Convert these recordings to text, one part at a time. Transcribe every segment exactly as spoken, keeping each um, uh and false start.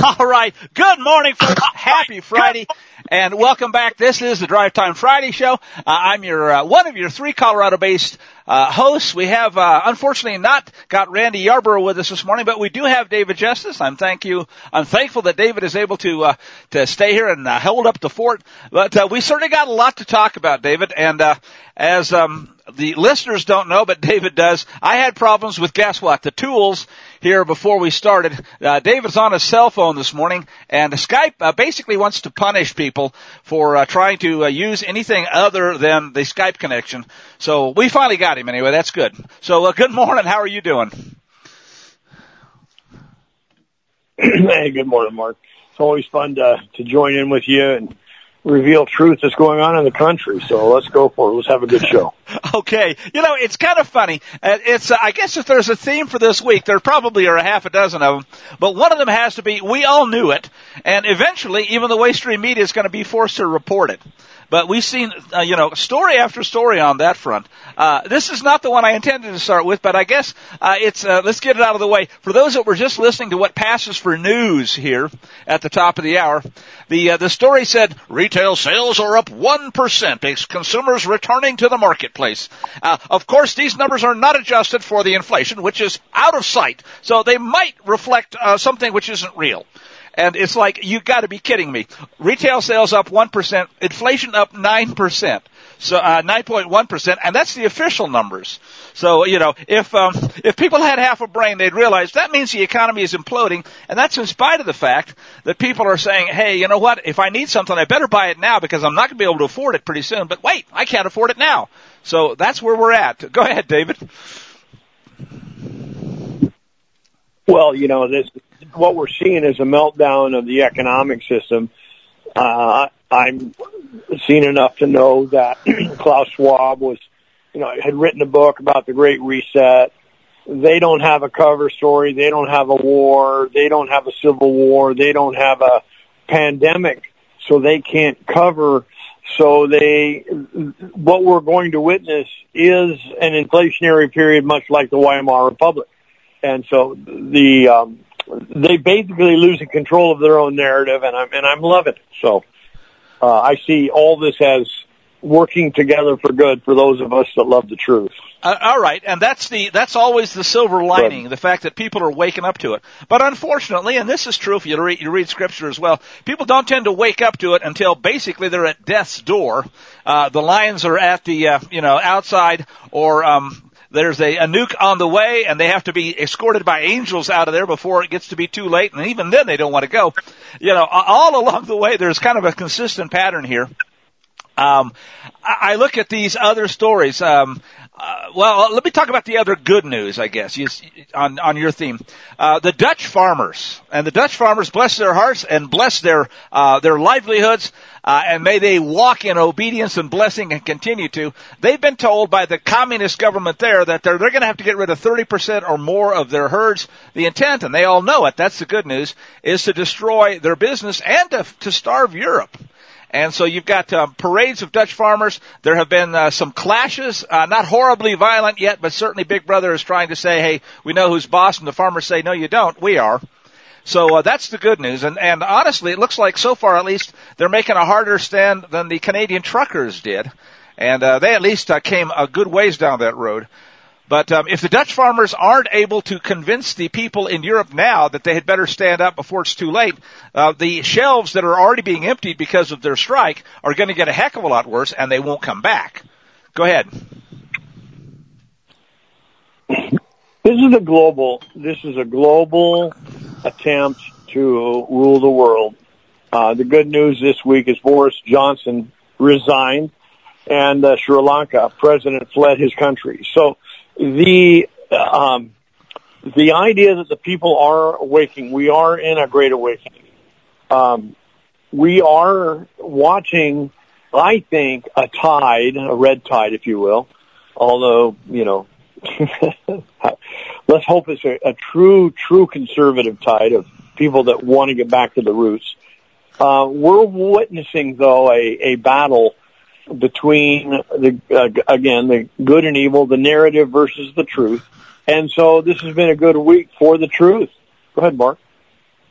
All right. Good morning, folks. Happy Friday, and welcome back. This is the Drive Time Friday Show. Uh, I'm your uh, one of your three Colorado-based uh, hosts. We have, uh, unfortunately, not got Randy Yarborough with us this morning, but we do have David Justice. I'm thank you. I'm thankful that David is able to uh, to stay here and uh, hold up the fort. But uh, we certainly got a lot to talk about, David. And uh, as um, the listeners don't know, but David does, I had problems with, guess what, the tools here before we started. Uh, David's on his cell phone this morning, and Skype uh, basically wants to punish people for uh, trying to uh, use anything other than the Skype connection. So we finally got him anyway. That's good. So uh, good morning. How are you doing? Hey, good morning, Mark. It's always fun to, to join in with you and reveal truth that's going on in the country. So let's go for it. Let's have a good show. Okay. You know, it's kind of funny. Uh, it's, uh, I guess if there's a theme for this week, there probably are a half a dozen of them, but one of them has to be, we all knew it, and eventually even the mainstream media is going to be forced to report it. But we've seen, uh, you know, story after story on that front. Uh, this is not the one I intended to start with, but I guess uh, it's, uh, let's get it out of the way. For those that were just listening to what passes for news here at the top of the hour, the uh, the story said retail sales are up one percent as consumers returning to the marketplace. Uh, of course, these numbers are not adjusted for the inflation, which is out of sight, so they might reflect uh, something which isn't real. And it's like, you got to be kidding me. Retail sales up one percent, inflation up nine percent. So, uh, nine point one percent, and that's the official numbers. So, you know, if, um, if people had half a brain, they'd realize that means the economy is imploding, and that's in spite of the fact that people are saying, hey, you know what, if I need something, I better buy it now because I'm not going to be able to afford it pretty soon. But wait, I can't afford it now. So that's where we're at. Go ahead, David. Well, you know, this, what we're seeing is a meltdown of the economic system. Uh, I'm seen enough to know that Klaus Schwab was, you know, had written a book about the Great Reset. They don't have a cover story. They don't have a war. They don't have a civil war. They don't have a pandemic, so they can't cover. So they, what we're going to witness is an inflationary period, much like the Weimar Republic. And so the, um, they basically losing control of their own narrative, and I'm, and I'm loving it. So, uh, I see all this as working together for good for those of us that love the truth. Uh, all right, and that's the that's always the silver lining, the fact that people are waking up to it. But unfortunately, and this is true if you read, you read Scripture as well, people don't tend to wake up to it until basically they're at death's door. Uh, the lions are at the uh, you know outside, or um, there's a, a nuke on the way, and they have to be escorted by angels out of there before it gets to be too late, and even then they don't want to go. You know, all along the way, there's kind of a consistent pattern here. Um, I look at these other stories. Um, uh, well, let me talk about the other good news, I guess, you, on, on your theme. Uh, the Dutch farmers, and the Dutch farmers, bless their hearts and bless their, uh, their livelihoods, uh, and may they walk in obedience and blessing and continue to. They've been told by the communist government there that they're, they're going to have to get rid of thirty percent or more of their herds. The intent, and they all know it, that's the good news, is to destroy their business and to, to starve Europe. And so you've got uh, parades of Dutch farmers. There have been uh, some clashes, uh, not horribly violent yet, but certainly Big Brother is trying to say, hey, we know who's boss, and the farmers say, no, you don't, we are. So uh, that's the good news. And, and honestly, it looks like so far at least they're making a harder stand than the Canadian truckers did. And uh, they at least uh, came a good ways down that road. But um, if the Dutch farmers aren't able to convince the people in Europe now that they had better stand up before it's too late, uh, the shelves that are already being emptied because of their strike are going to get a heck of a lot worse, and they won't come back. Go ahead. This is a global. This is a global attempt to rule the world. Uh, the good news this week is Boris Johnson resigned, and uh, Sri Lanka president fled his country. So. The um, the idea that the people are awakening, we are in a great awakening. Um, we are watching, I think, a tide, a red tide, if you will. Although, you know, let's hope it's a, a true, true conservative tide of people that want to get back to the roots. Uh, we're witnessing, though, a, a battle between the uh, again the good and evil, the narrative versus the truth, and so this has been a good week for the truth. Go ahead, Mark.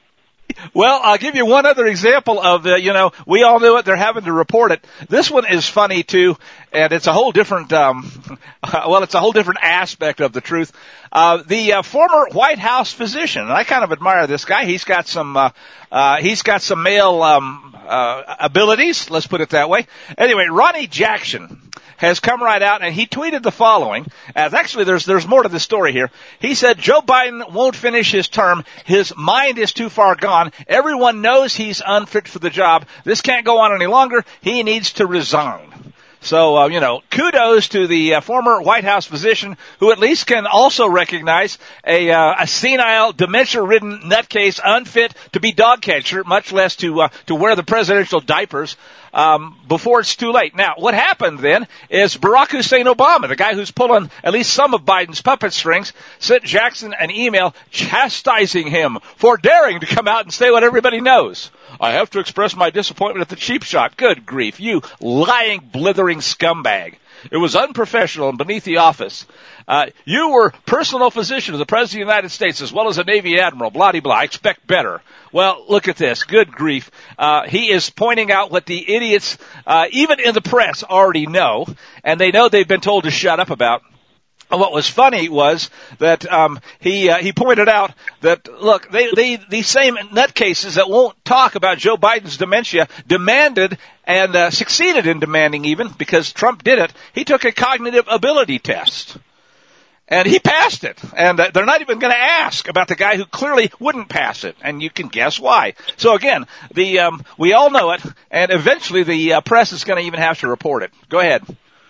Well, I'll give you one other example of the, you know, we all knew it, they're having to report it. This one is funny too, and it's a whole different, um, well, it's a whole different aspect of the truth. Uh, the uh, former White House physician, and I kind of admire this guy. He's got some, uh, uh, he's got some male, um, uh, abilities, let's put it that way. Anyway, Ronnie Jackson has come right out, and he tweeted the following. As actually, there's there's more to the story here. He said, Joe Biden won't finish his term. His mind is too far gone. Everyone knows he's unfit for the job. This can't go on any longer. He needs to resign. So, uh, you know, kudos to the uh, former White House physician who at least can also recognize a, uh, a senile, dementia-ridden nutcase unfit to be dog catcher, much less to, uh, to wear the presidential diapers, um, before it's too late. Now, what happened then is Barack Hussein Obama, the guy who's pulling at least some of Biden's puppet strings, sent Jackson an email chastising him for daring to come out and say what everybody knows. I have to express my disappointment at the cheap shot. Good grief, you lying, blithering scumbag. It was unprofessional and beneath the office. Uh, you were personal physician of the President of the United States as well as a Navy admiral, blah, blah, blah. I expect better. Well, look at this. Good grief. Uh, he is pointing out what the idiots, uh, even in the press, already know, and they know they've been told to shut up about. What was funny was that um, he uh, he pointed out that, look, they, they these same nutcases that won't talk about Joe Biden's dementia demanded and uh, succeeded in demanding, even because Trump did it. He took a cognitive ability test, and he passed it. And uh, they're not even going to ask about the guy who clearly wouldn't pass it, and you can guess why. So again, the um, we all know it, and eventually the uh, press is going to even have to report it. Go ahead.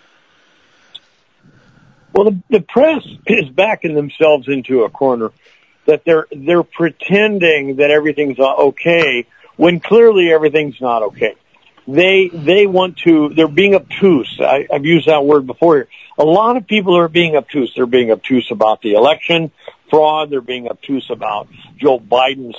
Well, the, the press is backing themselves into a corner that they're they're pretending that everything's okay when clearly everything's not okay. They they want to. They're being obtuse. I, I've used that word before here. A lot of people are being obtuse. They're being obtuse about the election fraud. They're being obtuse about Joe Biden's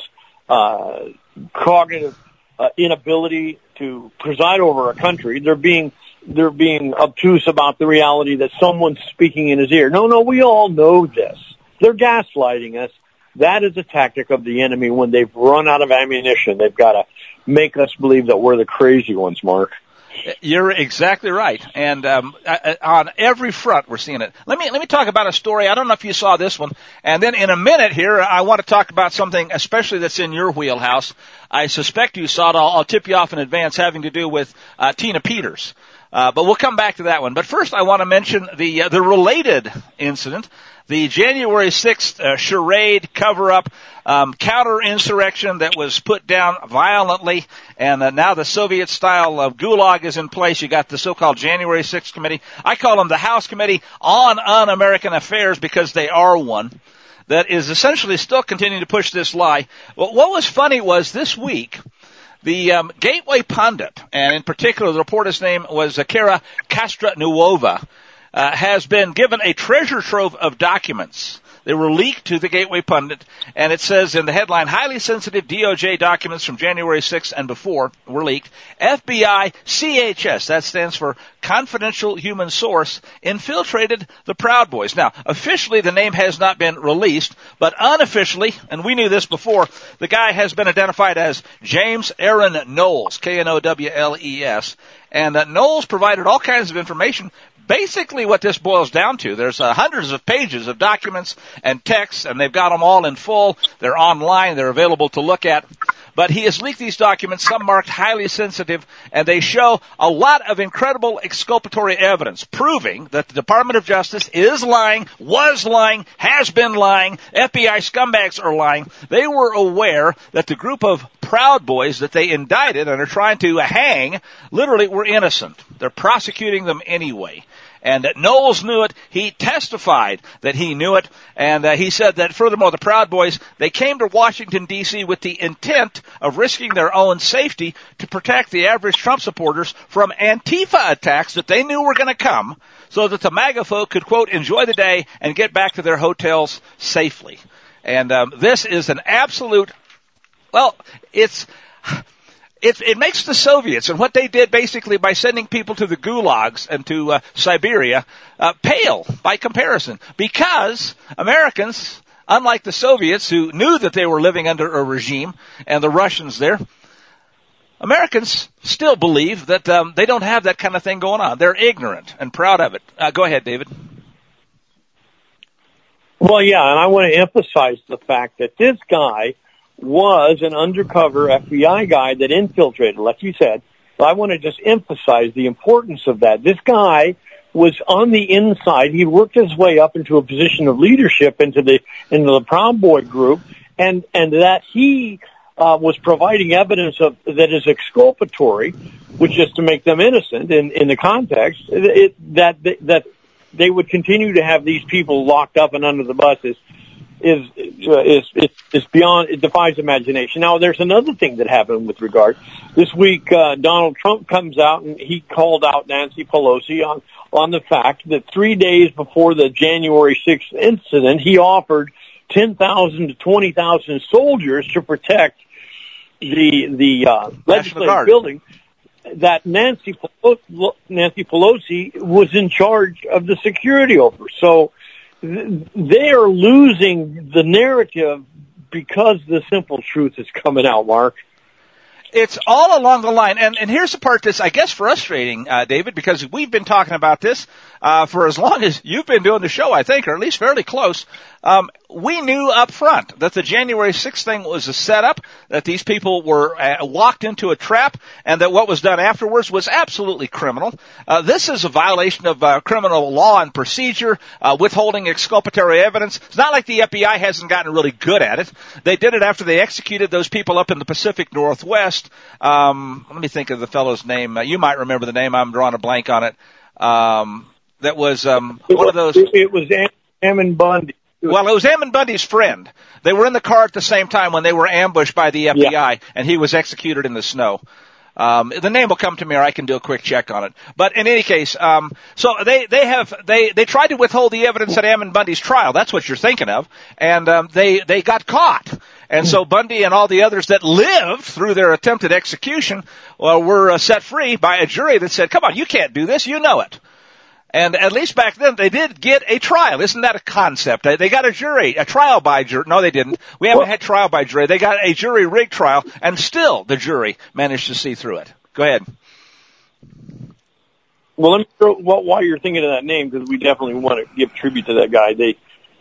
uh, cognitive uh, inability to preside over a country. They're being They're being obtuse about the reality that someone's speaking in his ear. No, no, we all know this. They're gaslighting us. That is a tactic of the enemy when they've run out of ammunition. They've got to make us believe that we're the crazy ones, Mark. You're exactly right, and um, on every front we're seeing it. Let me let me talk about a story. I don't know if you saw this one, and then in a minute here, I want to talk about something especially that's in your wheelhouse. I suspect you saw it. I'll, I'll tip you off in advance, having to do with uh, Tina Peters. Uh, but we'll come back to that one. But first, I want to mention the uh, the related incident, the January sixth uh, charade cover-up, um, counter-insurrection that was put down violently, and uh, now the Soviet-style of gulag is in place. You got the so-called January sixth committee. I call them the House Committee on Un-American Affairs because they are one that is essentially still continuing to push this lie. Well, what was funny was this week, the um, Gateway Pundit, and in particular the reporter's name was Kara Castronuova, uh, has been given a treasure trove of documents. They were leaked to the Gateway Pundit, and it says in the headline, highly sensitive D O J documents from January sixth and before were leaked. F B I C H S, that stands for Confidential Human Source, infiltrated the Proud Boys. Now, officially the name has not been released, but unofficially, and we knew this before, the guy has been identified as James Aaron Knowles, K N O W L E S, and uh, Knowles provided all kinds of information. Basically what this boils down to, there's uh, hundreds of pages of documents and texts, and they've got them all in full. They're online. They're available to look at. But he has leaked these documents, some marked highly sensitive, and they show a lot of incredible exculpatory evidence proving that the Department of Justice is lying, was lying, has been lying, F B I scumbags are lying. They were aware that the group of Proud Boys that they indicted and are trying to hang literally were innocent. They're prosecuting them anyway. And that Knowles knew it. He testified that he knew it. And uh, he said that, furthermore, the Proud Boys, they came to Washington, D C with the intent of risking their own safety to protect the average Trump supporters from Antifa attacks that they knew were going to come so that the MAGA folk could, quote, enjoy the day and get back to their hotels safely. And um, this is an absolute, well, it's... It, it makes the Soviets and what they did basically by sending people to the gulags and to uh, Siberia uh, pale by comparison, because Americans, unlike the Soviets who knew that they were living under a regime and the Russians there, Americans still believe that um, they don't have that kind of thing going on. They're ignorant and proud of it. Uh, go ahead, David. Well, yeah, and I want to emphasize the fact that this guy was an undercover F B I guy that infiltrated, like you said. But I want to just emphasize the importance of that. This guy was on the inside. He worked his way up into a position of leadership into the into the Proud Boy group, and and that he uh, was providing evidence of that is exculpatory, which is to make them innocent in in the context it, that that they would continue to have these people locked up and under the bus is is is is, is beyond, it defies imagination. Now, there's another thing that happened with regard. This week, uh, Donald Trump comes out and he called out Nancy Pelosi on on the fact that three days before the January sixth incident, he offered ten thousand to twenty thousand soldiers to protect the the uh, legislative building that Nancy Pelosi, Nancy Pelosi was in charge of the security over. So th- they are losing the narrative because the simple truth is coming out, Mark. It's all along the line, and, and here's the part that's, I guess, frustrating, uh, David, because we've been talking about this uh, for as long as you've been doing the show, I think, or at least fairly close. Um, we knew up front that the January sixth thing was a setup, that these people were uh, locked into a trap, and that what was done afterwards was absolutely criminal. Uh, this is a violation of uh, criminal law and procedure, uh, withholding exculpatory evidence. It's not like the F B I hasn't gotten really good at it. They did it after they executed those people up in the Pacific Northwest. Um, let me think of the fellow's name. Uh, you might remember the name. I'm drawing a blank on it. Um, that was um, one of those. It was Ammon Bundy. Well, it was Ammon Bundy's friend. They were in the car at the same time when they were ambushed by the F B I, yeah. And he was executed in the snow. Um, the name will come to me, or I can do a quick check on it. But in any case, um, so they they have they they tried to withhold the evidence at Ammon Bundy's trial. That's what you're thinking of, and um, they they got caught. And so Bundy and all the others that lived through their attempted execution, well, were uh, set free by a jury that said, "Come on, you can't do this. You know it." And at least back then, they did get a trial. Isn't that a concept? They got a jury, a trial by jury. No, they didn't. We haven't had trial by jury. They got a jury rig trial, and still the jury managed to see through it. Go ahead. Well, let me throw, well, while you're thinking of that name, because we definitely want to give tribute to that guy. They,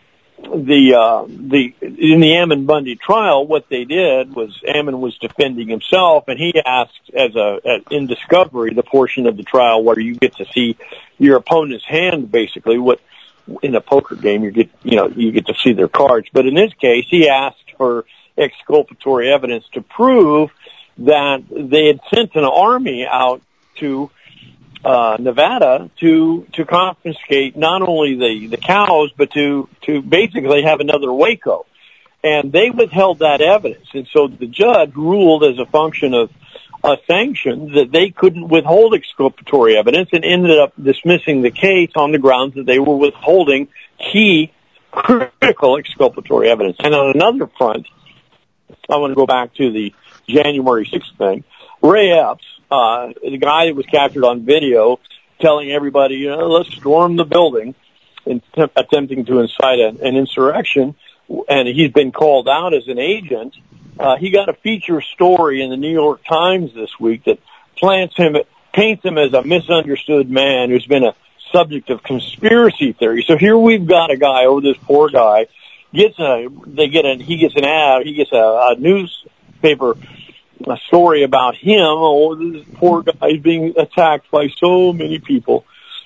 the, uh, the, in the Ammon Bundy trial, what they did was Ammon was defending himself, and he asked, as a, as in discovery, the portion of the trial where you get to see your opponent's hand, basically, what, in a poker game, you get, you know, you get to see their cards. But in this case, he asked for exculpatory evidence to prove that they had sent an army out to uh Nevada to to confiscate not only the the cows, but to to basically have another Waco. And they withheld that evidence. And so the judge ruled, as a function of a sanction, that they couldn't withhold exculpatory evidence, and ended up dismissing the case on the grounds that they were withholding key critical exculpatory evidence. And on another front, I want to go back to the January sixth thing. Ray Epps, uh, the guy that was captured on video telling everybody, you know, let's storm the building, and t- attempting to incite an, an insurrection, and he's been called out as an agent. Uh, he got a feature story in the New York Times this week that plants him, paints him as a misunderstood man who's been a subject of conspiracy theory. So here we've got a guy, oh, this poor guy, gets a, they get a, he gets an ad, he gets a, a newspaper a story about him. Oh, this poor guy is being attacked by so many people.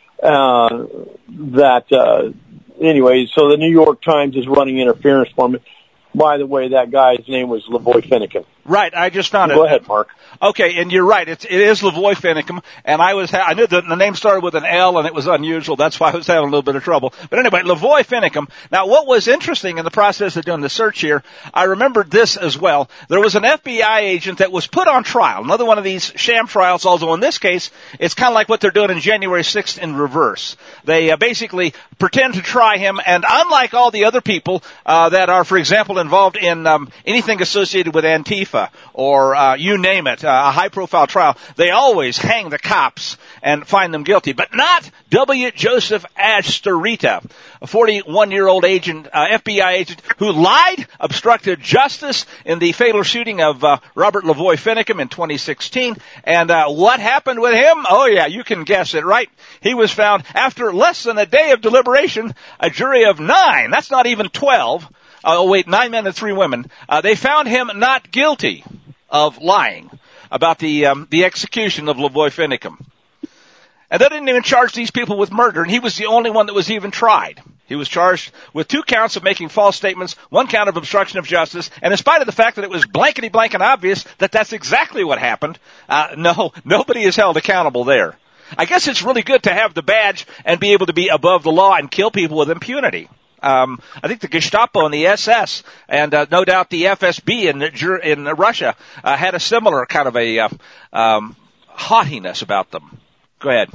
Uh, that, uh, anyway, so the New York Times is running interference for me. By the way, that guy's name was Lavoy Finicum. Right, I just found Go it. Go ahead, Mark. Okay, and you're right. It's, it is Lavoy Finicum, and I was, I knew the, the name started with an L, and it was unusual. That's why I was having a little bit of trouble. But anyway, Lavoy Finicum. Now, what was interesting in the process of doing the search here, I remembered this as well. There was an F B I agent that was put on trial, another one of these sham trials, although in this case, it's kind of like what they're doing in January sixth in reverse. They uh, basically pretend to try him, and unlike all the other people uh, that are, for example, involved in um, anything associated with Antifa or uh, you name it, uh, a high-profile trial, they always hang the cops and find them guilty. But not W. Joseph Astorita, a forty-one-year-old agent, uh, F B I agent, who lied, obstructed justice in the fatal shooting of uh, Robert Lavoy Finicum in twenty sixteen. And uh, what happened with him? Oh, yeah, you can guess it, right? He was found after less than a day of deliberation, a jury of nine. That's not even twelve. Uh, oh, wait, nine men and three women. Uh, they found him not guilty of lying about the um, the execution of Lavoy Finicum. And they didn't even charge these people with murder, and he was the only one that was even tried. He was charged with two counts of making false statements, one count of obstruction of justice, and in spite of the fact that it was blankety blank and obvious that that's exactly what happened, uh, no, nobody is held accountable there. I guess it's really good to have the badge and be able to be above the law and kill people with impunity. Um, I think the Gestapo and the S S and uh, no doubt the F S B in, in Russia uh, had a similar kind of a uh, um, haughtiness about them. Go ahead.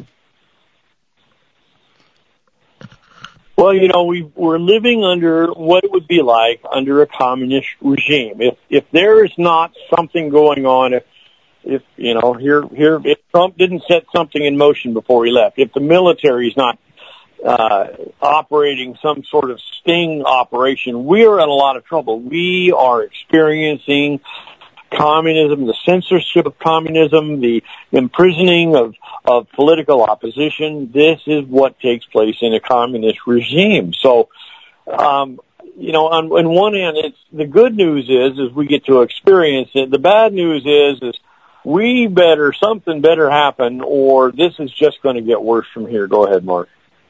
Well, you know, we, we're living under what it would be like under a communist regime. If if there is not something going on, if if you know, here here if Trump didn't set something in motion before he left, if the military is not uh operating some sort of sting operation, we are in a lot of trouble. We are experiencing communism, the censorship of communism, the imprisoning of, of political opposition. This is what takes place in a communist regime. So, um, you know, on, on one hand, it's the good news is, is we get to experience it. The bad news is, is we better, something better happen, or this is just going to get worse from here. Go ahead, Mark.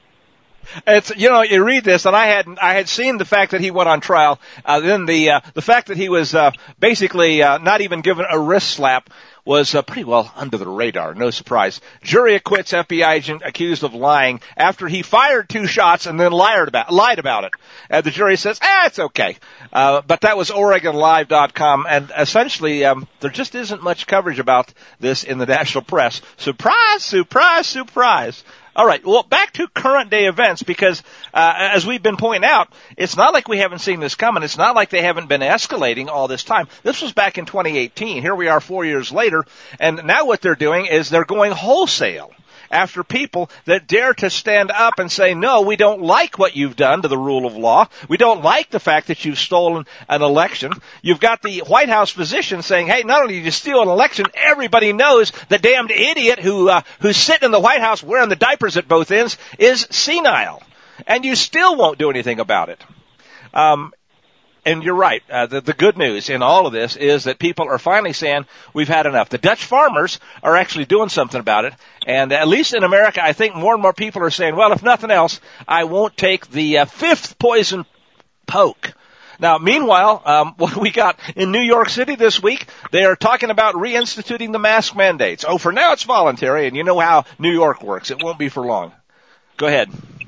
It's, you know, you read this, and I had I had seen the fact that he went on trial. Uh, then the uh, the fact that he was uh, basically uh, not even given a wrist slap was uh, pretty well under the radar. No surprise. Jury acquits F B I agent accused of lying after he fired two shots and then lied about lied about it. Uh, the jury says, ah, it's okay. Uh, but that was Oregon Live dot com, and essentially um, there just isn't much coverage about this in the national press. Surprise, surprise, surprise. All right, well, back to current day events, because uh, as we've been pointing out, it's not like we haven't seen this coming. It's not like they haven't been escalating all this time. This was back in twenty eighteen. Here we are four years later, and now what they're doing is they're going wholesale after people that dare to stand up and say, no, we don't like what you've done to the rule of law. We don't like the fact that you've stolen an election. You've got the White House physician saying, hey, not only did you steal an election, everybody knows the damned idiot who uh, who's sitting in the White House wearing the diapers at both ends is senile. And you still won't do anything about it. Um, And you're right. Uh, the, the good news in all of this is that people are finally saying we've had enough. The Dutch farmers are actually doing something about it. And at least in America, I think more and more people are saying, well, if nothing else, I won't take the uh, fifth poison poke. Now, meanwhile, um, what we got in New York City this week, they are talking about reinstituting the mask mandates. Oh, for now it's voluntary, and you know how New York works. It won't be for long. Go ahead.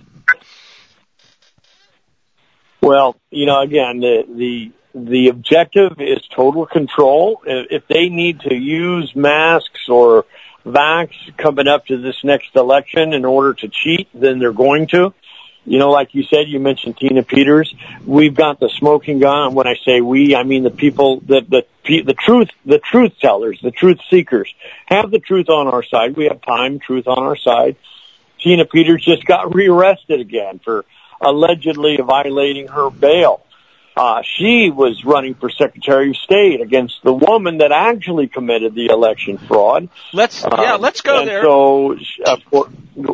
Well, you know, again, the, the, the objective is total control. If they need to use masks or vax coming up to this next election in order to cheat, then they're going to. You know, like you said, you mentioned Tina Peters. We've got the smoking gun. And when I say we, I mean the people, the, the, the truth, the truth tellers, the truth seekers have the truth on our side. We have time, truth on our side. Tina Peters just got rearrested again for allegedly violating her bail. Uh, she was running for Secretary of State against the woman that actually committed the election fraud. Let's, yeah, let's go and there. So, uh, for,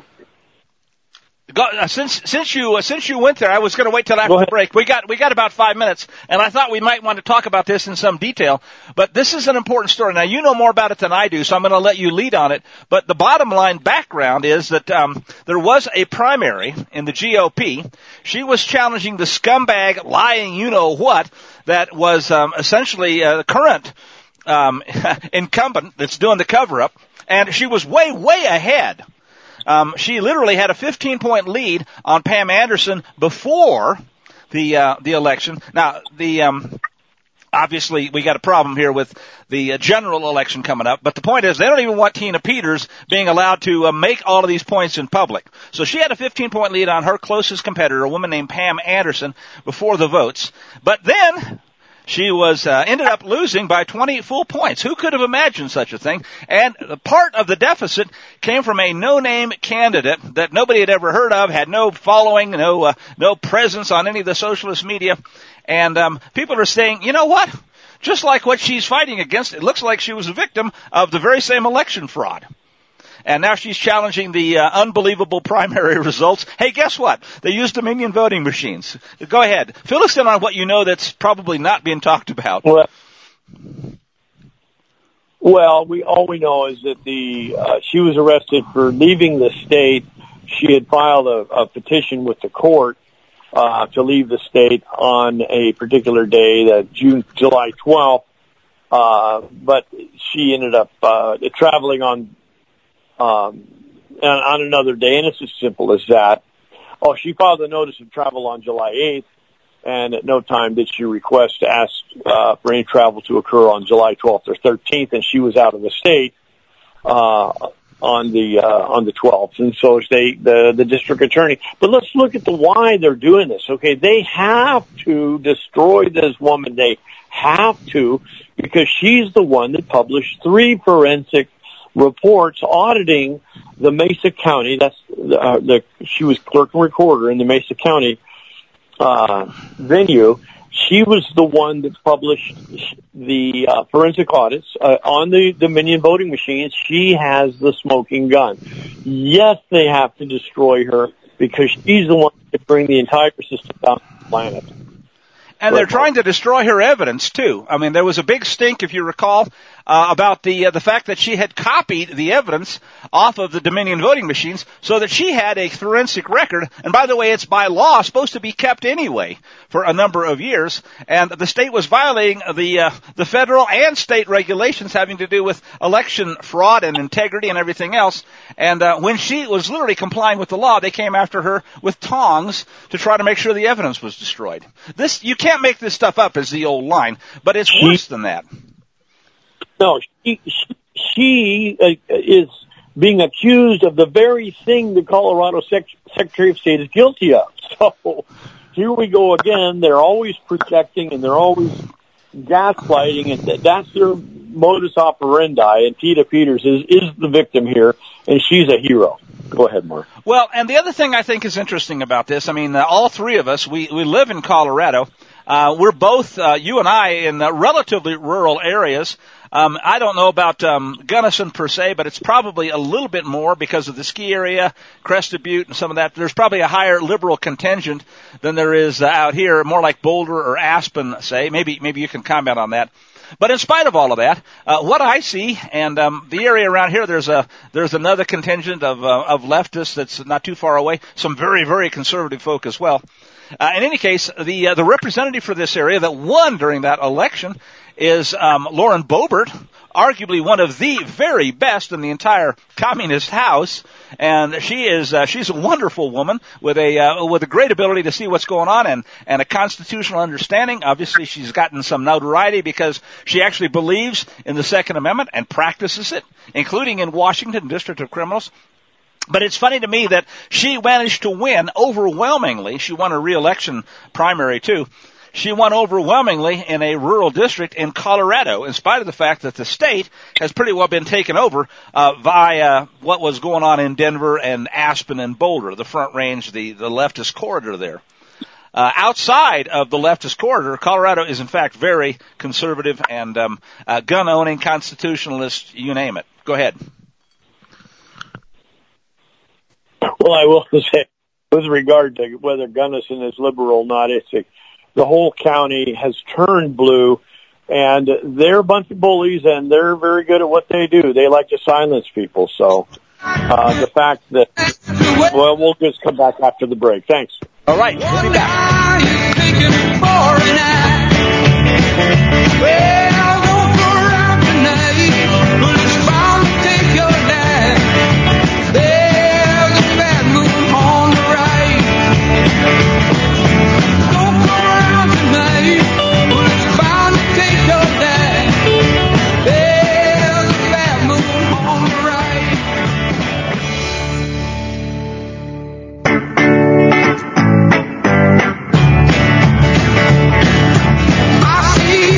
Go, uh, since since you uh, since you went there, I was going to wait till after the break. We got we got about five minutes, and I thought we might want to talk about this in some detail. But this is an important story. Now you know more about it than I do, so I'm going to let you lead on it. But the bottom line background is that um, there was a primary in the G O P. She was challenging the scumbag, lying, you know what, that was um, essentially uh, the current um, incumbent that's doing the cover up, and she was way way ahead. Um, she literally had a fifteen-point lead on Pam Anderson before the uh, the election. Now, the um, obviously we got a problem here with the uh, general election coming up. But the point is, they don't even want Tina Peters being allowed to uh, make all of these points in public. So she had a fifteen-point lead on her closest competitor, a woman named Pam Anderson, before the votes. But then She was uh, ended up losing by twenty full points. Who could have imagined such a thing? And part of the deficit came from a no-name candidate that nobody had ever heard of, had no following, no uh, no presence on any of the socialist media. And um, people are saying, you know what? Just like what she's fighting against, it looks like she was a victim of the very same election fraud. And now she's challenging the uh, unbelievable primary results. Hey, guess what? They used Dominion voting machines. Go ahead. Fill us in on what you know that's probably not being talked about. Well, well we all we know is that the uh, she was arrested for leaving the state. She had filed a, a petition with the court uh, to leave the state on a particular day, that June, July twelfth. Uh, but she ended up uh, traveling on Um, and on another day, and it's as simple as that. Oh, she filed a notice of travel on July eighth, and at no time did she request to ask uh, for any travel to occur on July twelfth or thirteenth, and she was out of the state uh, on the uh, on the twelfth, and so they the the district attorney. But let's look at the why they're doing this. Okay, they have to destroy this woman. They have to, because she's the one that published three forensic reports auditing the Mesa County. That's uh, the she was clerk and recorder in the Mesa County uh, venue. She was the one that published the uh, forensic audits uh, on the Dominion voting machines. She has the smoking gun. Yes, they have to destroy her because she's the one that bring the entire system down to the planet. And they're trying to destroy her evidence, too. I mean, there was a big stink, if you recall, uh, about the uh, the fact that she had copied the evidence off of the Dominion voting machines so that she had a forensic record. And by the way, it's by law supposed to be kept anyway for a number of years. And the state was violating the uh, the federal and state regulations having to do with election fraud and integrity and everything else. And uh, when she was literally complying with the law, they came after her with tongs to try to make sure the evidence was destroyed. This you can't make this stuff up, is the old line, but it's she, worse than that. No, she, she, she uh, is being accused of the very thing the Colorado Sec- Secretary of State is guilty of. So here we go again. They're always projecting and they're always gaslighting, and that's their modus operandi. And Tita Peters is, is the victim here, and she's a hero. Go ahead, Mark. Well, and the other thing I think is interesting about this, I mean, uh, all three of us, we, we live in Colorado. Uh, we're both, uh, you and I, in uh, relatively rural areas. Um, I don't know about um, Gunnison per se, but it's probably a little bit more because of the ski area, Crested Butte, and some of that. There's probably a higher liberal contingent than there is uh, out here, more like Boulder or Aspen, say. Maybe maybe you can comment on that. But in spite of all of that, uh, what I see, and um, the area around here, there's a there's another contingent of uh, of leftists that's not too far away. Some very very conservative folk as well. Uh, in any case, the uh, the representative for this area that won during that election is um, Lauren Boebert, arguably one of the very best in the entire communist house, and she is uh, she's a wonderful woman with a uh, with a great ability to see what's going on and and a constitutional understanding. Obviously, she's gotten some notoriety because she actually believes in the Second Amendment and practices it, including in Washington District of Criminals. But it's funny to me that she managed to win overwhelmingly. She won a re-election primary, too. She won overwhelmingly in a rural district in Colorado, in spite of the fact that the state has pretty well been taken over uh, via what was going on in Denver and Aspen and Boulder, the Front Range, the, the leftist corridor there. Uh, outside of the leftist corridor, Colorado is, in fact, very conservative and um, uh, gun-owning, constitutionalist, you name it. Go ahead. Well, I will say, with regard to whether Gunnison is liberal or not, it's a, the whole county has turned blue, and they're a bunch of bullies, and they're very good at what they do. They like to silence people. So uh, the fact that, well, we'll just come back after the break. Thanks. All right, we'll be back. I see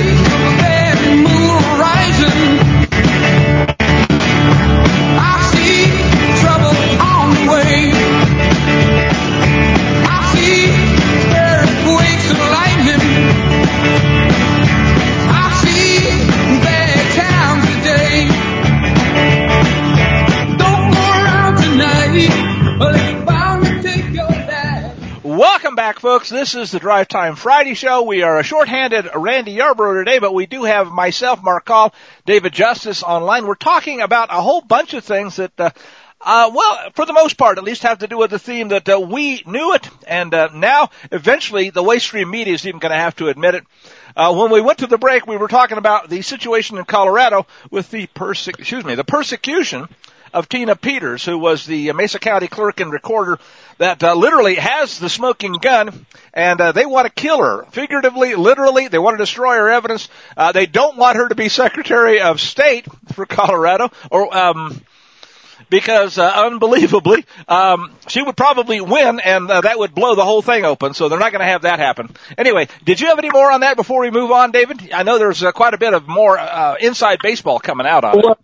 back, folks. This is the Drive Time Friday show. We are a shorthanded Randy Yarbrough today, but we do have myself, Mark Call, David Justice online. We're talking about a whole bunch of things that, uh, uh, well, for the most part, at least have to do with the theme that uh, we knew it, and uh, now, eventually, the Waystream media is even going to have to admit it. Uh, when we went to the break, we were talking about the situation in Colorado with the perse- excuse me, the persecution of Tina Peters, who was the Mesa County clerk and recorder that uh, literally has the smoking gun, and uh, they want to kill her. Figuratively, literally, they want to destroy her evidence. Uh, they don't want her to be Secretary of State for Colorado, or um because uh, unbelievably, um she would probably win, and uh, that would blow the whole thing open, so they're not going to have that happen. Anyway, did you have any more on that before we move on, David? I know there's uh, quite a bit of more uh, inside baseball coming out on well, it.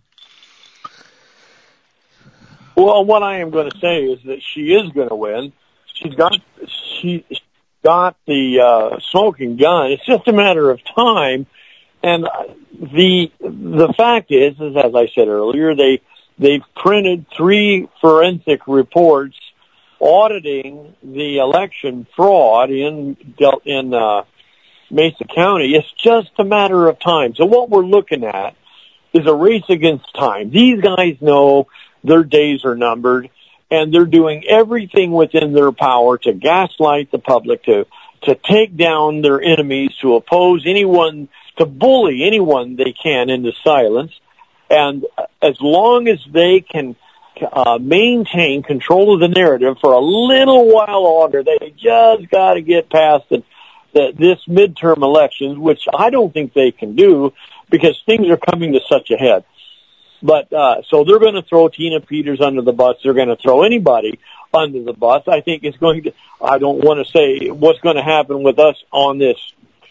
Well, what I am going to say is that she is going to win. She's got she got the uh, smoking gun. It's just a matter of time. And the the fact is, is as I said earlier, they they've printed three forensic reports auditing the election fraud in in uh, Mesa County. It's just a matter of time. So what we're looking at is a race against time. These guys know their days are numbered, and they're doing everything within their power to gaslight the public, to to take down their enemies, to oppose anyone, to bully anyone they can into silence. And as long as they can uh, maintain control of the narrative for a little while longer, they just got to get past the, the, this midterm elections, which I don't think they can do because things are coming to such a head. But, uh, so they're going to throw Tina Peters under the bus. They're going to throw anybody under the bus. I think it's going to, I don't want to say what's going to happen with us on this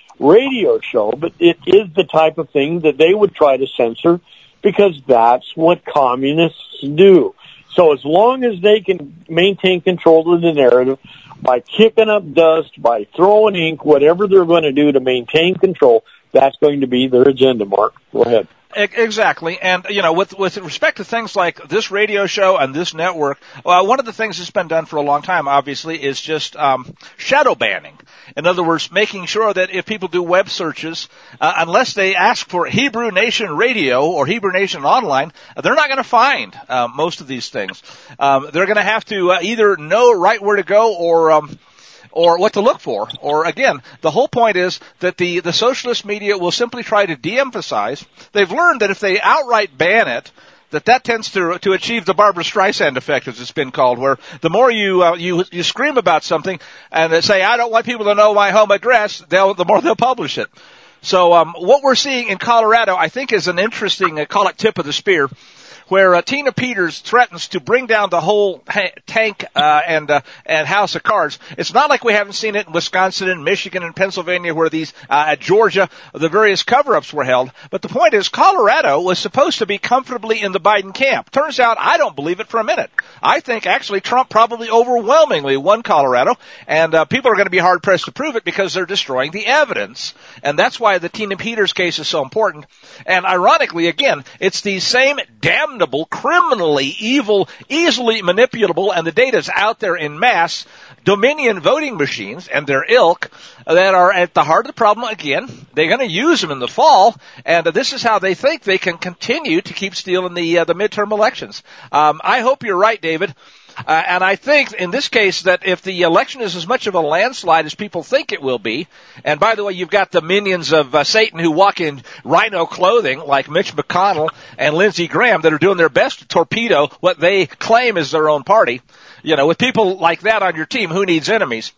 radio show, but it is the type of thing that they would try to censor because that's what communists do. So as long as they can maintain control of the narrative by kicking up dust, by throwing ink, whatever they're going to do to maintain control, that's going to be their agenda, Mark. Go ahead. Exactly. And, you know, with with respect to things like this radio show and this network, well, one of the things that's been done for a long time, obviously, is just um, shadow banning. In other words, making sure that if people do web searches, uh, unless they ask for Hebrew Nation Radio or Hebrew Nation Online, they're not going to find uh, most of these things. Um, they're going to have to uh, either know right where to go or um, or what to look for. Or, again, the whole point is that the, the socialist media will simply try to de-emphasize. They've learned that if they outright ban it, that that tends to to achieve the Barbara Streisand effect, as it's been called, where the more you uh, you you scream about something and they say, I don't want people to know my home address, they'll the more they'll publish it. So um, what we're seeing in Colorado, I think, is an interesting, uh, call it tip of the spear, where uh, Tina Peters threatens to bring down the whole ha- tank uh, and uh, and house of cards. It's not like we haven't seen it in Wisconsin and Michigan and Pennsylvania, where these uh, at Georgia the various cover-ups were held. But the point is, Colorado was supposed to be comfortably in the Biden camp. Turns out, I don't believe it for a minute. I think actually Trump probably overwhelmingly won Colorado, and uh, people are going to be hard pressed to prove it because they're destroying the evidence, and that's why the Tina Peters case is so important. And ironically, again, it's these same damn criminally evil, easily manipulable, and the data's out there in mass, Dominion voting machines and their ilk that are at the heart of the problem. Again, they're going to use them in the fall, and uh, this is how they think they can continue to keep stealing the uh, the midterm elections. Um, I hope you're right, David. Uh, and I think in this case that if the election is as much of a landslide as people think it will be, and by the way, you've got the minions of uh, Satan who walk in rhino clothing like Mitch McConnell and Lindsey Graham that are doing their best to torpedo what they claim is their own party. You know, with people like that on your team, who needs enemies?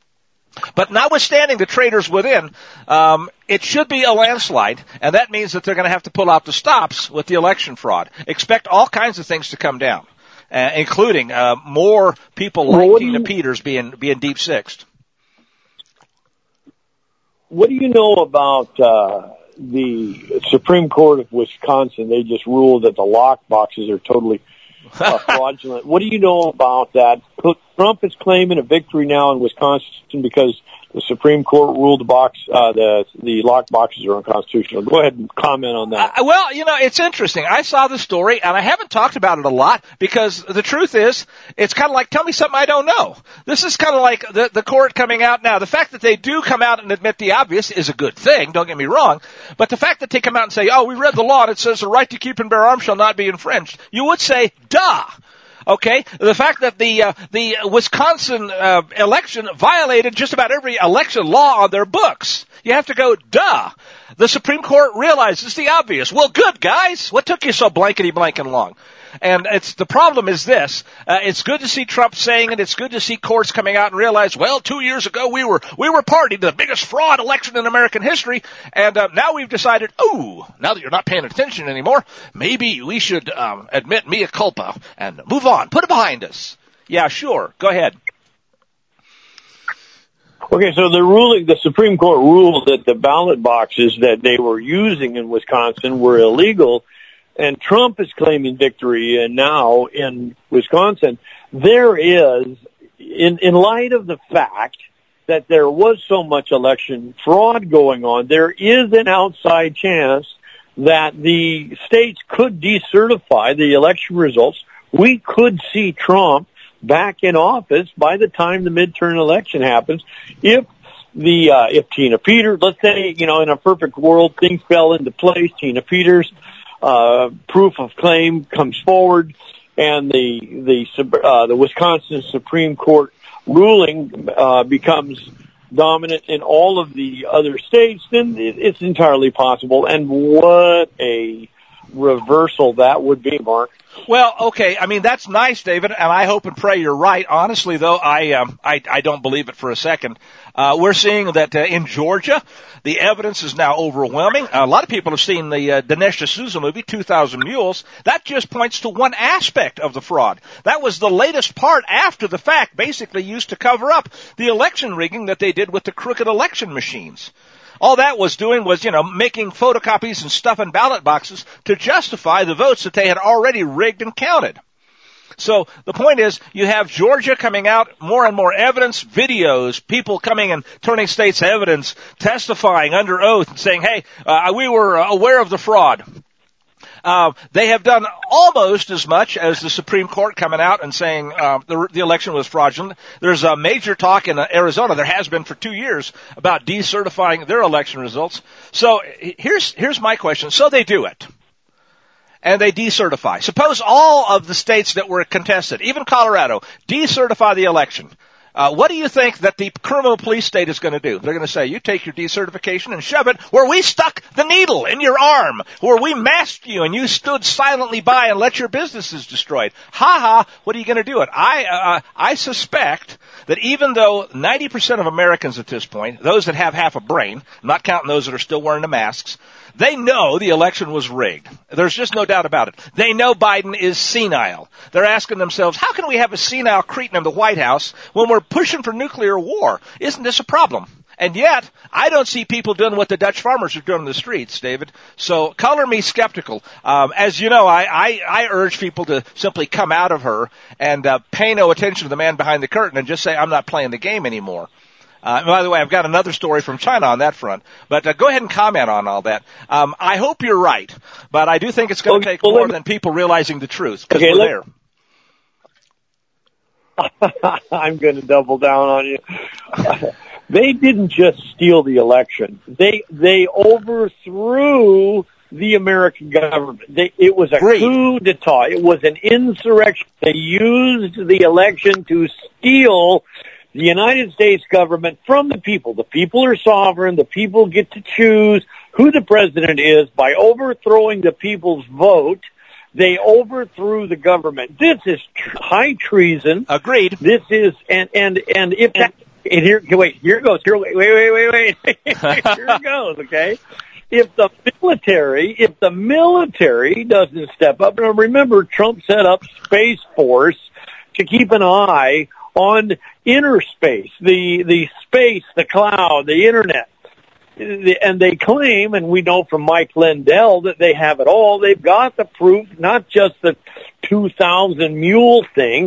But notwithstanding the traitors within, um, it should be a landslide, and that means that they're going to have to pull out the stops with the election fraud. Expect all kinds of things to come down. Uh, including uh, more people like well, Tina you, Peters being being deep sixed. What do you know about uh, the Supreme Court of Wisconsin? They just ruled that the lock boxes are totally uh, fraudulent. What do you know about that? Trump is claiming a victory now in Wisconsin because the Supreme Court ruled the box, uh, the the lock boxes are unconstitutional. Go ahead and comment on that. Uh, well, you know, it's interesting. I saw the story, and I haven't talked about it a lot because the truth is, it's kind of like, tell me something I don't know. This is kind of like the, the court coming out now. The fact that they do come out and admit the obvious is a good thing, don't get me wrong, but the fact that they come out and say, oh, we read the law and it says the right to keep and bear arms shall not be infringed, you would say, duh. Okay, the fact that the uh, the Wisconsin uh, election violated just about every election law on their books. You have to go, duh. The Supreme Court realizes the obvious. Well, good, guys. What took you so blankety-blanking long? And it's the problem is this. Uh, it's good to see Trump saying it. It's good to see courts coming out and realize, well, two years ago we were we were party to the biggest fraud election in American history, and uh, now we've decided, oh, now that you're not paying attention anymore, maybe we should um, admit mea culpa and move on, put it behind us. Yeah, sure. Go ahead. Okay, so the ruling, the Supreme Court ruled that the ballot boxes that they were using in Wisconsin were illegal. And Trump is claiming victory, and now in Wisconsin, there is, in, in light of the fact that there was so much election fraud going on, there is an outside chance that the states could decertify the election results. We could see Trump back in office by the time the midterm election happens if the, uh, if Tina Peters, let's say, you know, in a perfect world, things fell into place, Tina Peters, Uh, proof of claim comes forward, and the the uh, the Wisconsin Supreme Court ruling uh, becomes dominant in all of the other states, then it's entirely possible. And what a reversal that would be, Mark. Well, okay. I mean, that's nice, David, and I hope and pray you're right. Honestly, though, I um, I, I don't believe it for a second. Uh, we're seeing that uh, in Georgia, the evidence is now overwhelming. A lot of people have seen the uh, Dinesh D'Souza movie, two thousand Mules. That just points to one aspect of the fraud. That was the latest part after the fact, basically used to cover up the election rigging that they did with the crooked election machines. All that was doing was, you know, making photocopies and stuffing ballot boxes to justify the votes that they had already rigged and counted. So the point is, you have Georgia coming out, more and more evidence, videos, people coming and turning state's evidence, testifying under oath and saying, hey, uh, we were aware of the fraud. Uh, they have done almost as much as the Supreme Court coming out and saying uh, the, the election was fraudulent. There's a major talk in uh, Arizona, there has been for two years, about decertifying their election results. So here's here's my question. So they do it, and they decertify. Suppose all of the states that were contested, even Colorado, decertify the election. Uh, what do you think that the criminal police state is going to do? They're going to say, you take your decertification and shove it where we stuck the needle in your arm, where we masked you and you stood silently by and let your businesses destroyed. Ha ha, what are you going to do it? I, uh, I suspect that even though ninety percent of Americans at this point, those that have half a brain, I'm not counting those that are still wearing the masks, they know the election was rigged. There's just no doubt about it. They know Biden is senile. They're asking themselves, how can we have a senile cretin in the White House when we're pushing for nuclear war? Isn't this a problem? And yet, I don't see people doing what the Dutch farmers are doing in the streets, David. So color me skeptical. Um, as you know, I, I, I urge people to simply come out of her and uh, pay no attention to the man behind the curtain and just say, I'm not playing the game anymore. Uh, by the way, I've got another story from China on that front, but uh, go ahead and comment on all that. Um, I hope you're right, but I do think it's going to take well, more me, than people realizing the truth, because okay, we're there. I'm going to double down on you. They didn't just steal the election. They they overthrew the American government. They, it was a Great. coup d'etat. It was an insurrection. They used the election to steal the United States government from the people. The people are sovereign. The people get to choose who the president is. By overthrowing the people's vote, they overthrew the government. This is tr- high treason. Agreed. This is, and, and, and if that, and here, wait, here it goes. Here, wait, wait, wait, wait, wait. Here it goes, okay? If the military, if the military doesn't step up, and remember, Trump set up Space Force to keep an eye on inner space, the, the space, the cloud, the internet. And they claim, and we know from Mike Lindell, that they have it all. They've got the proof, not just the two thousand mule thing.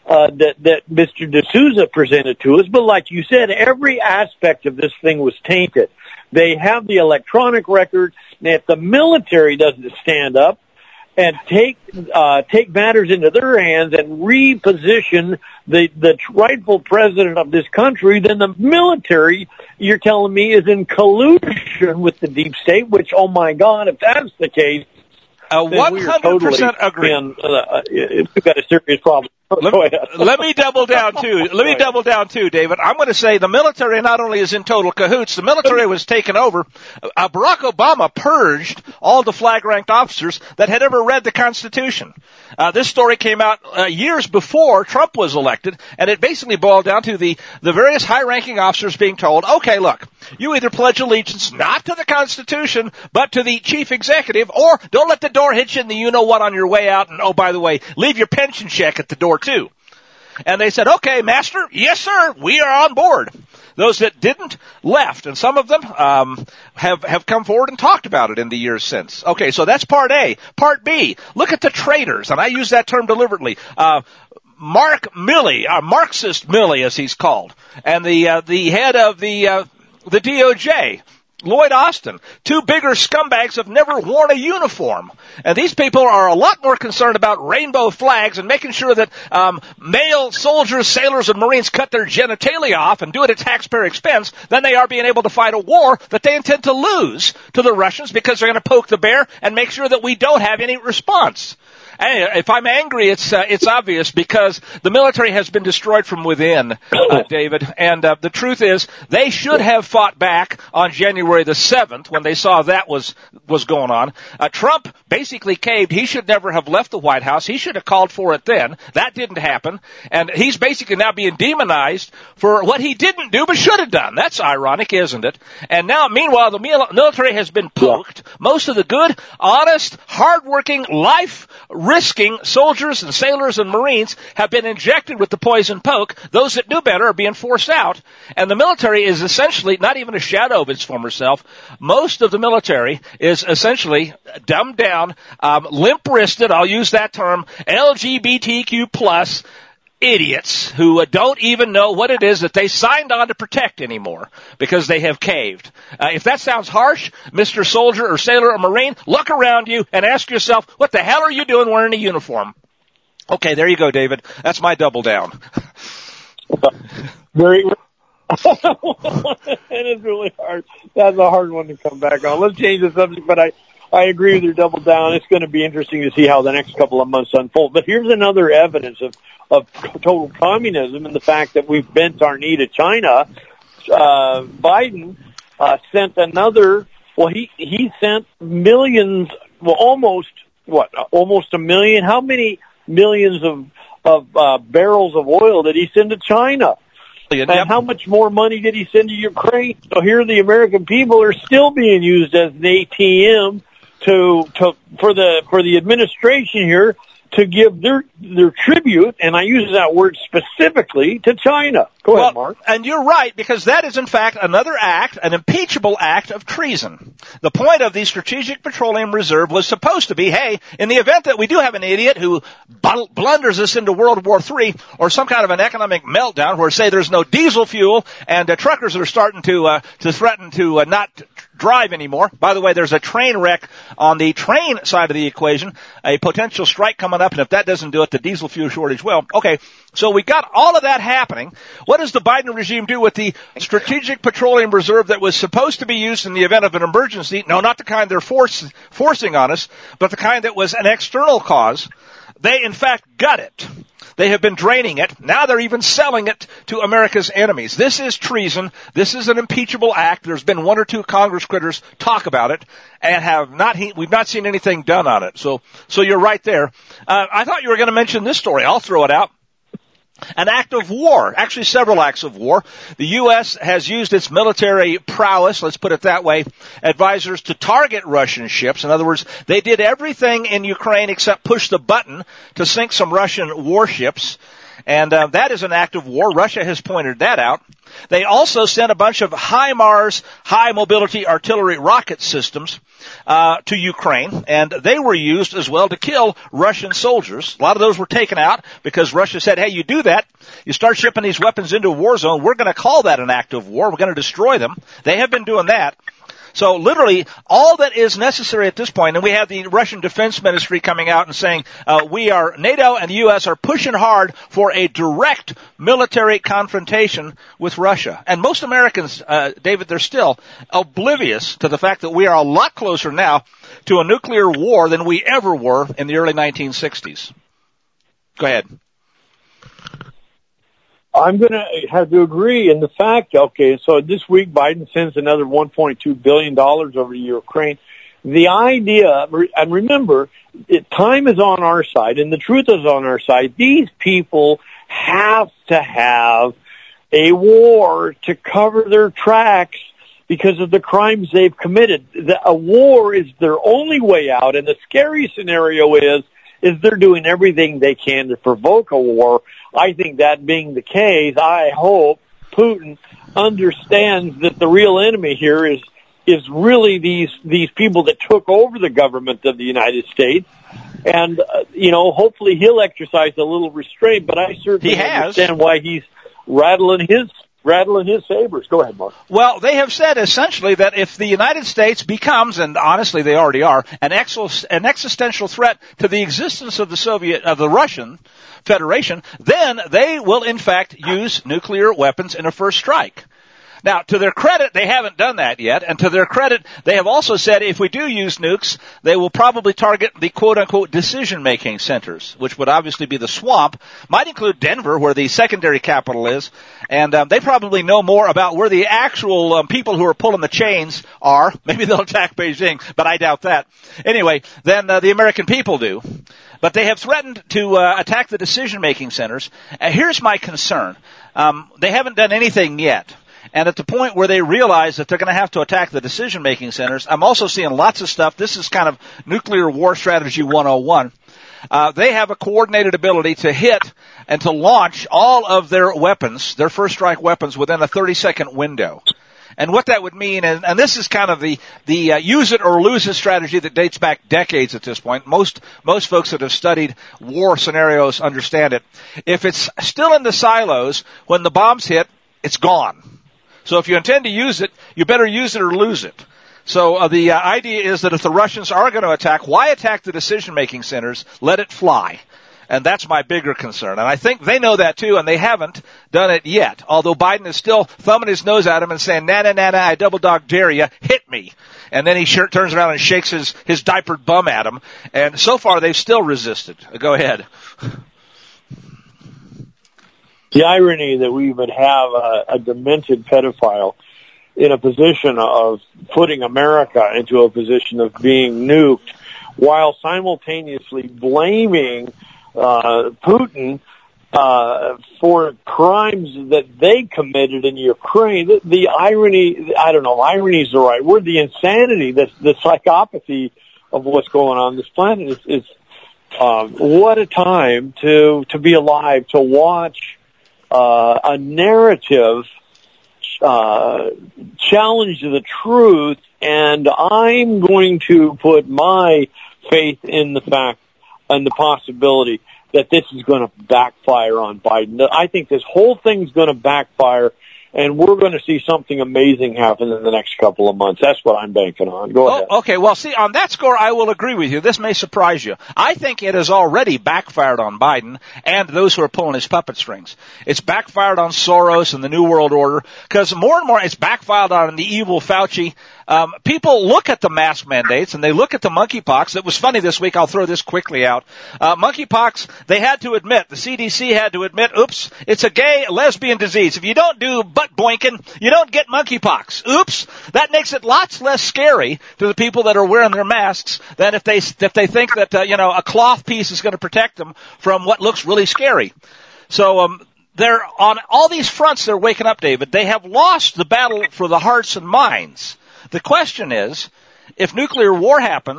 uh, that, that Mister D'Souza presented to us. But like you said, every aspect of this thing was tainted. They have the electronic record, and if the military doesn't stand up and take uh, take matters into their hands and reposition the the rightful president of this country, then the military, you're telling me, is in collusion with the deep state. Which, oh my God, if that's the case, uh, one hundred percent agree. In, uh, we've got a serious problem. Let, let me double down too. Let me double down too, David. I'm going to say the military not only is in total cahoots, the military was taken over. Uh, Barack Obama purged all the flag-ranked officers that had ever read the Constitution. Uh, this story came out uh, years before Trump was elected, and it basically boiled down to the, the various high-ranking officers being told, okay, look, you either pledge allegiance not to the Constitution, but to the chief executive, or don't let the door hit you in the you-know-what on your way out, and oh, by the way, leave your pension check at the door, too. And they said, okay, master, yes, sir, we are on board. Those that didn't left, and some of them um, have have come forward and talked about it in the years since. Okay, so that's part A. Part B, look at the traitors, and I use that term deliberately. Uh, Mark Milley, uh, Marxist Milley, as he's called, and the uh, the head of the uh, the D O J, Lloyd Austin. Two bigger scumbags have never worn a uniform. And these people are a lot more concerned about rainbow flags and making sure that um, male soldiers, sailors, and Marines cut their genitalia off and do it at taxpayer expense than they are being able to fight a war that they intend to lose to the Russians because they're going to poke the bear and make sure that we don't have any response. And if I'm angry, it's uh, it's obvious because the military has been destroyed from within, uh, David. And uh, the truth is, they should have fought back on January the seventh when they saw that was was going on. Uh, Trump basically caved. He should never have left the White House. He should have called for it then. That didn't happen. And he's basically now being demonized for what he didn't do but should have done. That's ironic, isn't it? And now, meanwhile, the military has been poked. Most of the good, honest, hardworking, life risking soldiers and sailors and Marines have been injected with the poison poke. Those that knew better are being forced out. And the military is essentially not even a shadow of its former self. Most of the military is essentially dumbed down, um, limp-wristed, I'll use that term, L G B T Q plus idiots who uh, don't even know what it is that they signed on to protect anymore because they have caved. Uh, if that sounds harsh, Mister Soldier or Sailor or Marine, look around you and ask yourself, what the hell are you doing wearing a uniform? Okay, there you go, David. That's my double down. Very. It is really hard. That's a hard one to come back on. Let's change the subject, but I, I agree with your double down. It's going to be interesting to see how the next couple of months unfold. But here's another evidence of, of total communism and the fact that we've bent our knee to China. Uh, Biden uh, sent another, well, he, he sent millions, well, almost, what, almost a million? How many millions of, of uh, barrels of oil did he send to China? And yep. How much more money did he send to Ukraine? So here the American people are still being used as an A T M to, to, for the, for the administration here to give their, their tribute, and I use that word specifically, to China. Go well, ahead, Mark. And you're right, because that is in fact another act, an impeachable act of treason. The point of the Strategic Petroleum Reserve was supposed to be, hey, in the event that we do have an idiot who blunders us into World War Three or some kind of an economic meltdown where, say, there's no diesel fuel and uh, truckers are starting to, uh, to threaten to uh, not drive anymore. By the way, there's a train wreck on the train side of the equation, a potential strike coming up, and if that doesn't do it, the diesel fuel shortage will. Okay, so we got all of that happening. What does the Biden regime do with the Strategic Petroleum Reserve that was supposed to be used in the event of an emergency? No, not the kind they're force, forcing on us, but the kind that was an external cause. They, in fact, gut it. They have been draining it. Now they're even selling it to America's enemies. This is treason. This is an impeachable act. There's been one or two Congress critters talk about it and have not, we've not seen anything done on it. So, so you're right there. Uh, I thought you were going to mention this story. I'll throw it out. An act of war, actually several acts of war. The U S has used its military prowess, let's put it that way, advisors to target Russian ships. In other words, they did everything in Ukraine except push the button to sink some Russian warships. And uh, that is an act of war. Russia has pointed that out. They also sent a bunch of HIMARS, high-mobility artillery rocket systems, uh, to Ukraine, and they were used as well to kill Russian soldiers. A lot of those were taken out because Russia said, hey, you do that, you start shipping these weapons into a war zone, we're going to call that an act of war, we're going to destroy them. They have been doing that. So literally, all that is necessary at this point, and we have the Russian Defense Ministry coming out and saying, uh, we are, NATO and the U S are pushing hard for a direct military confrontation with Russia. And most Americans, uh, David, they're still oblivious to the fact that we are a lot closer now to a nuclear war than we ever were in the early nineteen sixties. Go ahead. I'm going to have to agree in the fact, okay, so this week Biden sends another one point two billion dollars over to Ukraine. The idea, and remember, it, time is on our side and the truth is on our side. These people have to have a war to cover their tracks because of the crimes they've committed. The, a war is their only way out, and the scary scenario is is they're doing everything they can to provoke a war. I think that being the case, I hope Putin understands that the real enemy here is is really these these people that took over the government of the United States. And, uh, you know, hopefully he'll exercise a little restraint, but I certainly understand why he's rattling his rattling his sabers. Go ahead, Mark. Well, they have said essentially that if the United States becomes, and honestly they already are, an, ex- an existential threat to the existence of the Soviet, of the Russian Federation, then they will in fact use nuclear weapons in a first strike. Now, to their credit, they haven't done that yet, and to their credit, they have also said if we do use nukes, they will probably target the quote-unquote decision-making centers, which would obviously be the swamp, might include Denver, where the secondary capital is, and um, they probably know more about where the actual um, people who are pulling the chains are. Maybe they'll attack Beijing, but I doubt that. Anyway, then uh, the American people do. But they have threatened to uh, attack the decision-making centers. Uh, here's my concern. Um, they haven't done anything yet. And at the point where they realize that they're going to have to attack the decision-making centers, I'm also seeing lots of stuff. This is kind of nuclear war strategy one oh one. Uh, they have a coordinated ability to hit and to launch all of their weapons, their first strike weapons, within a thirty-second window. And what that would mean, and, and this is kind of the, the uh, use it or lose it strategy that dates back decades at this point. Most, most folks that have studied war scenarios understand it. If it's still in the silos, when the bombs hit, it's gone. So if you intend to use it, you better use it or lose it. So uh, the uh, idea is that if the Russians are going to attack, why attack the decision-making centers? Let it fly. And that's my bigger concern. And I think they know that too, and they haven't done it yet. Although Biden is still thumbing his nose at him and saying, na, na, na, na, I double dog dare you, hit me. And then he sure turns around and shakes his, his diapered bum at him. And so far they've still resisted. Go ahead. The irony that we would have a, a demented pedophile in a position of putting America into a position of being nuked while simultaneously blaming uh, Putin uh, for crimes that they committed in Ukraine. The, the irony, I don't know, irony is the right word, the insanity, the, the psychopathy of what's going on this planet is, is uh, what a time to, to be alive, to watch Uh, a narrative uh, challenge to the truth, and I'm going to put my faith in the fact and the possibility that this is going to backfire on Biden. I think this whole thing's going to backfire, and we're going to see something amazing happen in the next couple of months. That's what I'm banking on. Go ahead. Oh, okay, well, see, on that score, I will agree with you. This may surprise you. I think it has already backfired on Biden and those who are pulling his puppet strings. It's backfired on Soros and the New World Order, because more and more it's backfired on the evil Fauci. Um, people look at the mask mandates and they look at the monkeypox. It was funny this week. I'll throw this quickly out. Uh, monkeypox, they had to admit, the C D C had to admit, oops, it's a gay lesbian disease. If you don't do butt boinking, you don't get monkeypox. Oops. That makes it lots less scary to the people that are wearing their masks than if they, if they think that, uh, you know, a cloth piece is going to protect them from what looks really scary. So, um, they're on all these fronts, they're waking up, David. They have lost the battle for the hearts and minds. The question is, if nuclear war happens,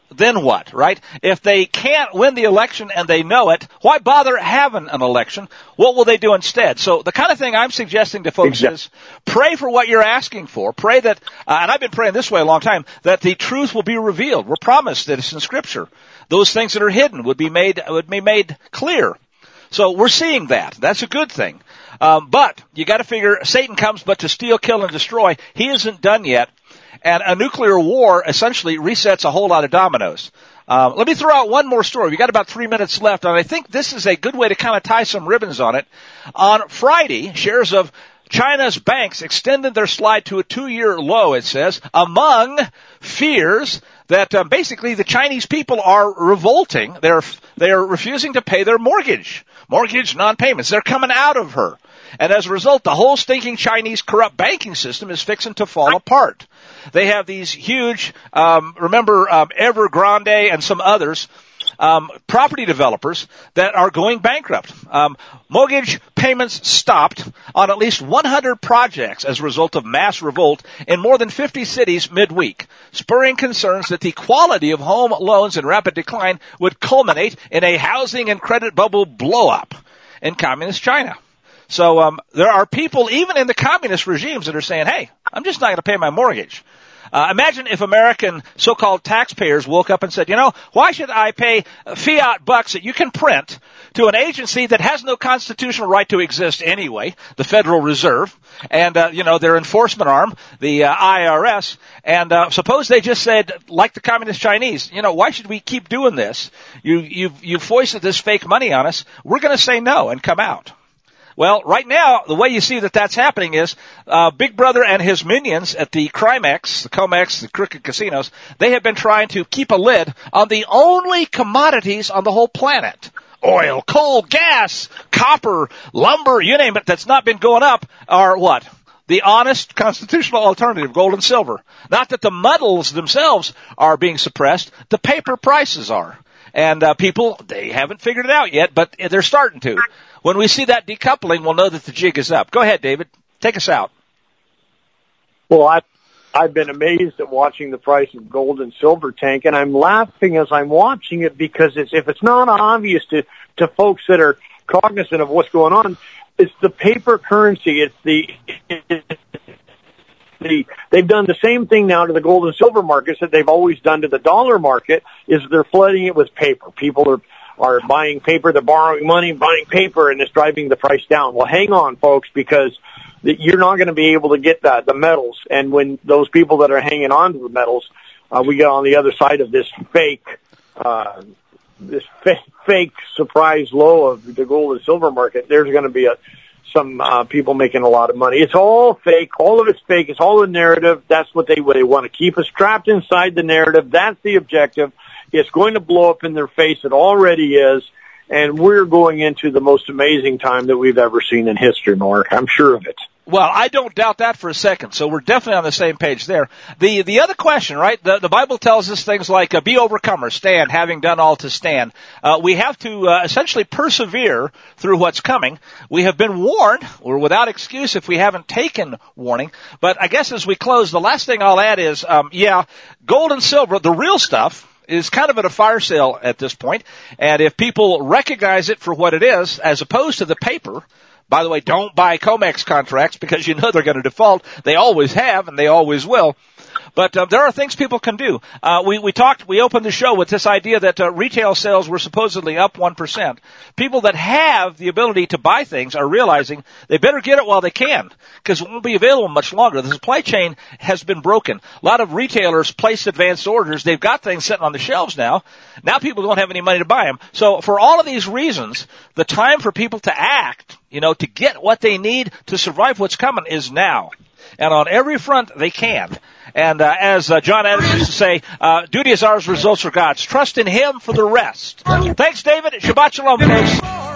then what, right? If they can't win the election and they know it, why bother having an election? What will they do instead? So the kind of thing I'm suggesting to folks exactly. is pray for what you're asking for. Pray that, uh, and I've been praying this way a long time, that the truth will be revealed. We're promised that it's in Scripture. Those things that are hidden would be made, would be made clear. So we're seeing that. That's a good thing. Um, but you got to figure Satan comes but to steal, kill, and destroy. He isn't done yet. And a nuclear war essentially resets a whole lot of dominoes. Um, let me throw out one more story. We've got about three minutes left, and I think this is a good way to kind of tie some ribbons on it. On Friday, shares of China's banks extended their slide to a two-year low, it says, among fears that uh, basically the Chinese people are revolting. They're they're refusing to pay their mortgage, mortgage non-payments. They're coming out of her. And as a result, the whole stinking Chinese corrupt banking system is fixing to fall apart. They have these huge, um, remember, um, Evergrande and some others, um, property developers that are going bankrupt. Um, mortgage payments stopped on at least one hundred projects as a result of mass revolt in more than fifty cities midweek, spurring concerns that the quality of home loans in rapid decline would culminate in a housing and credit bubble blow-up in communist China. So um, there are people, even in the communist regimes, that are saying, hey, I'm just not going to pay my mortgage. Uh, imagine if American so-called taxpayers woke up and said, you know, why should I pay fiat bucks that you can print to an agency that has no constitutional right to exist anyway, the Federal Reserve, and, uh, you know, their enforcement arm, the uh, I R S, and uh, suppose they just said, like the communist Chinese, you know, why should we keep doing this? You, you've, you've foisted this fake money on us. We're going to say no and come out. Well, right now, the way you see that that's happening is uh, Big Brother and his minions at the Crimex, the Comex, the crooked casinos, they have been trying to keep a lid on the only commodities on the whole planet. Oil, coal, gas, copper, lumber, you name it, that's not been going up are what? The honest constitutional alternative, gold and silver. Not that the metals themselves are being suppressed, the paper prices are. And uh, people, they haven't figured it out yet, but they're starting to. When we see that decoupling, we'll know that the jig is up. Go ahead, David. Take us out. Well, I've, I've been amazed at watching the price of gold and silver tank, and I'm laughing as I'm watching it because it's, if it's not obvious to, to folks that are cognizant of what's going on, it's the paper currency. It's the, it's the they've done the same thing now to the gold and silver markets that they've always done to the dollar market, is they're flooding it with paper. People are are buying paper, they're borrowing money, buying paper, and it's driving the price down. Well, hang on, folks, because you're not going to be able to get that, the metals. And when those people that are hanging on to the metals, uh, we get on the other side of this fake, uh, this fake, fake surprise low of the gold and silver market, there's going to be a, some uh, people making a lot of money. It's all fake. All of it's fake. It's all a narrative. That's what they, they want to keep us trapped inside the narrative. That's the objective. It's going to blow up in their face. It already is. And we're going into the most amazing time that we've ever seen in history, Mark. I'm sure of it. Well, I don't doubt that for a second. So we're definitely on the same page there. The the other question, right? The the Bible tells us things like, uh, be overcomers, stand, having done all to stand. Uh, we have to uh, essentially persevere through what's coming. We have been warned. We're without excuse if we haven't taken warning. But I guess as we close, the last thing I'll add is, um, yeah, gold and silver, the real stuff, is kind of at a fire sale at this point. And if people recognize it for what it is, as opposed to the paper. By the way, don't buy Comex contracts because you know they're going to default. They always have, and they always will. But uh, there are things people can do. Uh, we, we talked, we opened the show with this idea that uh, retail sales were supposedly up one percent. People that have the ability to buy things are realizing they better get it while they can, because it won't be available much longer. The supply chain has been broken. A lot of retailers placed advanced orders. They've got things sitting on the shelves now. Now people don't have any money to buy them. So for all of these reasons, the time for people to act, you know, to get what they need to survive what's coming is now. And on every front, they can. And uh, as uh, John Adams used to say, uh, duty is ours, results are God's. Trust in Him for the rest. Thanks, David. Shabbat shalom, folks.